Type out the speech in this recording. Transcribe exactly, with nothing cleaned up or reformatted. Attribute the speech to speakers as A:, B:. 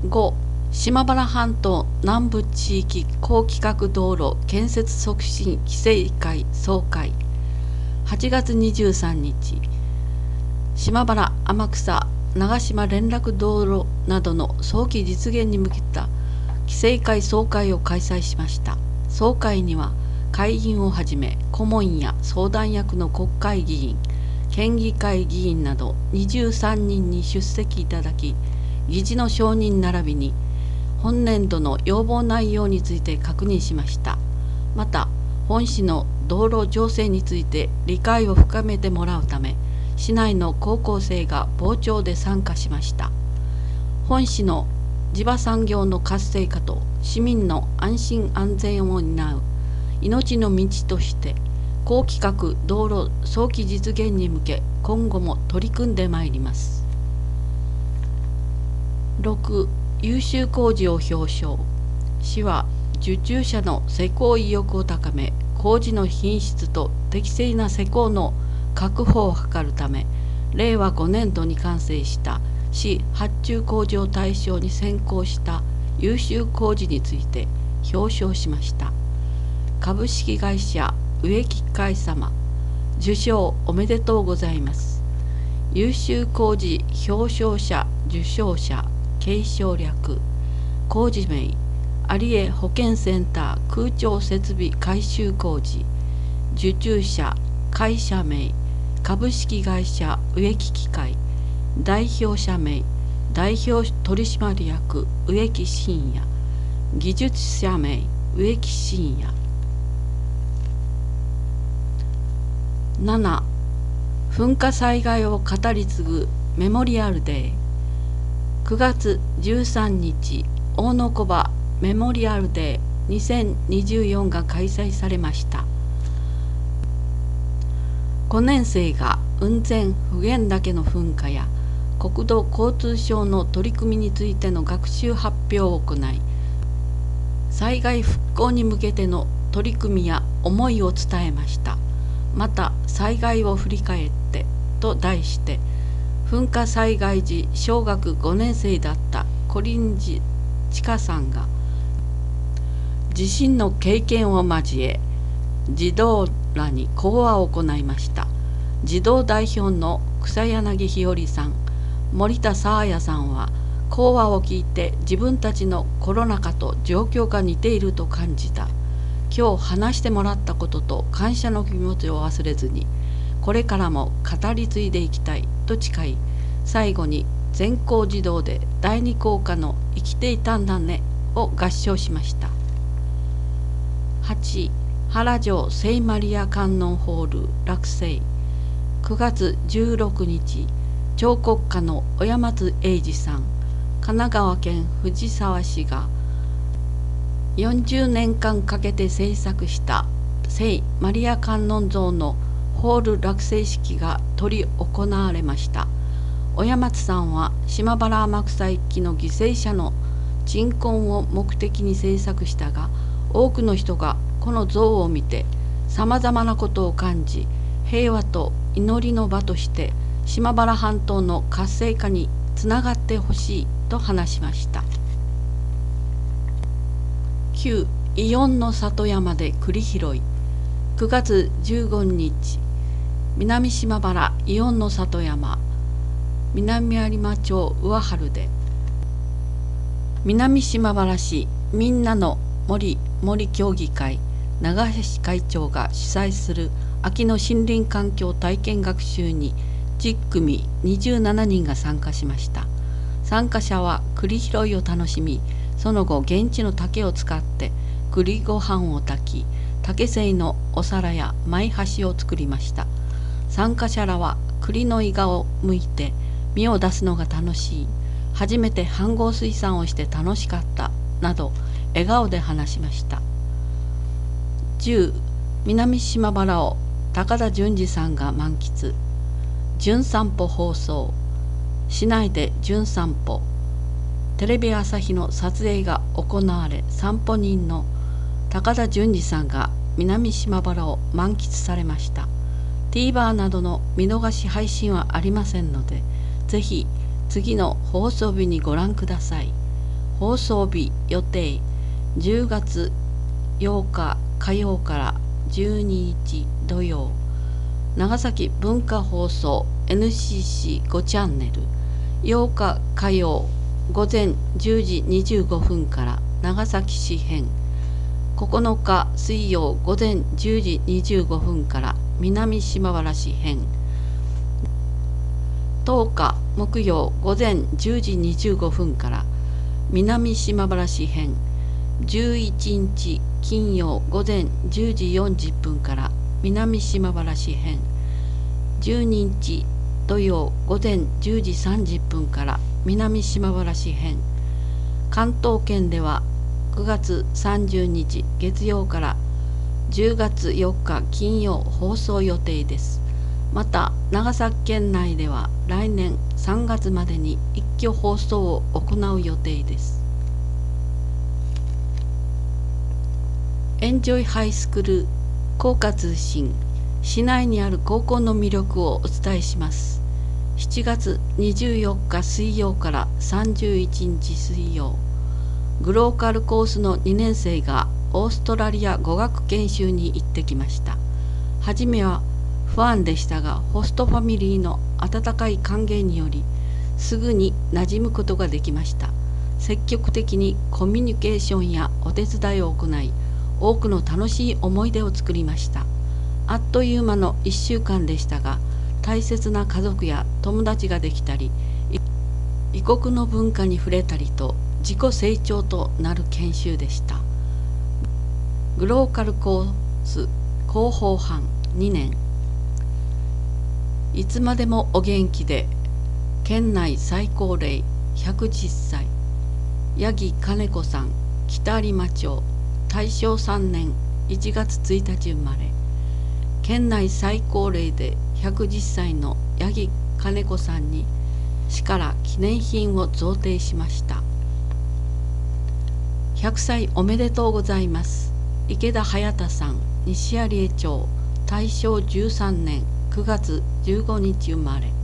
A: ご、島原半島南部地域高規格道路建設促進規制会総会。はちがつにじゅうさんにち、島原、天草、長島連絡道路などの早期実現に向けた規制会総会を開催しました。総会には会員をはじめ顧問や相談役の国会議員、県議会議員などにじゅうさんにんに出席いただき、議事の承認並びに本年度の要望内容について確認しました。また、本市の道路情勢について理解を深めてもらうため、市内の高校生が傍聴で参加しました。本市の地場産業の活性化と市民の安心安全を担う命の道として、高規格道路早期実現に向け今後も取り組んでまいります。ろく、優秀工事を表彰。市は受注者の施工意欲を高め、工事の品質と適正な施工の確保を図るため、れいわごねんどに完成した市発注工事を対象に選考した優秀工事について表彰しました。株式会社植木会様、受賞おめでとうございます。優秀工事表彰者受賞者継承略、工事名有江保健センター空調設備改修工事、受注者会社名株式会社植木機械、代表者名代表取締役植木真也、技術者名植木真也。なな、噴火災害を語り継ぐメモリアルデー。くがつじゅうさんにち、大野小場メモリアルデーにせんにじゅうよんが開催されました。ごねんせいが雲仙普賢岳の噴火や国土交通省の取り組みについての学習発表を行い、災害復興に向けての取り組みや思いを伝えました。また、災害を振り返ってと題して、噴火災害時小学ごねんせいだった小林千佳さんが自身の経験を交え児童らに講話を行いました。児童代表の草柳日和さん、森田沙彩さんは講話を聞いて自分たちのコロナ禍と状況が似ていると感じた。今日話してもらったことと感謝の気持ちを忘れずに、これからも語り継いでいきたいと誓い、最後に全校児童で第二校歌の生きていたんだねを合唱しました。はち、原城聖マリア観音ホール落成。くがつじゅうろくにち、彫刻家の親松英二さん、神奈川県藤沢市がよんじゅうねんかんかけて制作した聖マリア観音像のホール落成式が執り行われました。親松さんは島原天草一揆の犠牲者の鎮魂を目的に制作したが、多くの人がこの像を見てさまざまなことを感じ、平和と祈りの場として島原半島の活性化につながってほしいと話しました。きゅう、祇園の里山で栗拾い。くがつじゅうごにち、南島原祇園の里山南有馬町上原で、南島原市みんなの森森協議会長橋会長が主催する秋の森林環境体験学習にじゅっくみにじゅうななにんが参加しました。参加者は栗拾いを楽しみ、その後現地の竹を使って栗ご飯を炊き、竹製のお皿や舞箸を作りました。参加者らは栗のイガを剥いて実を出すのが楽しい、初めて飯合水産をして楽しかったなど笑顔で話しました。じゅう、南島原を高田純次さんが満喫。じゅん散歩放送。市内でじゅん散歩テレビ朝日の撮影が行われ、散歩人の高田純次さんが南島原を満喫されました。 TVer などの見逃し配信はありませんので、ぜひ次の放送日にご覧ください。 放送日予定じゅうがつようか火曜からじゅうににち土曜、長崎文化放送 エヌシーシーご チャンネル、ようか火曜午前じゅうじにじゅうごふんから長崎市編、ここのか水曜午前じゅうじにじゅうごふんから南島原市編、とおか木曜午前じゅうじにじゅうごふんから南島原市編、じゅういちにち金曜午前じゅうじよんじゅっぷんから南島原市編、じゅうににち土曜午前じゅうじさんじゅっぷんから南島原市編、関東圏ではくがつさんじゅうにち月曜からじゅうがつよっか金曜放送予定です。また長崎県内では来年さんがつまでに一挙放送を行う予定です。エンジョイハイスクール校歌通信、市内にある高校の魅力をお伝えします。しちがつにじゅうよっか水曜からさんじゅういちにち水曜、グローカルコースのにねんせいがオーストラリア語学研修に行ってきました。はじめは不安でしたが、ホストファミリーの温かい歓迎によりすぐに馴染むことができました。積極的にコミュニケーションやお手伝いを行い、多くの楽しい思い出を作りました。あっという間のいっしゅうかんでしたが、大切な家族や友達ができたり、異国の文化に触れたりと自己成長となる研修でした。グローカルコース広報班にねん、いつまでもお元気で、県内最高齢ひゃくじゅっさい、八木金子さん、北有馬町、大正さんねんいちがつついたち生まれ、県内最高齢でひゃくじゅっさいの八木金子さんに市から記念品を贈呈しました。ひゃくさいおめでとうございます。池田隼太さん、西有江町、大正じゅうさんねんくがつじゅうごにち生まれ、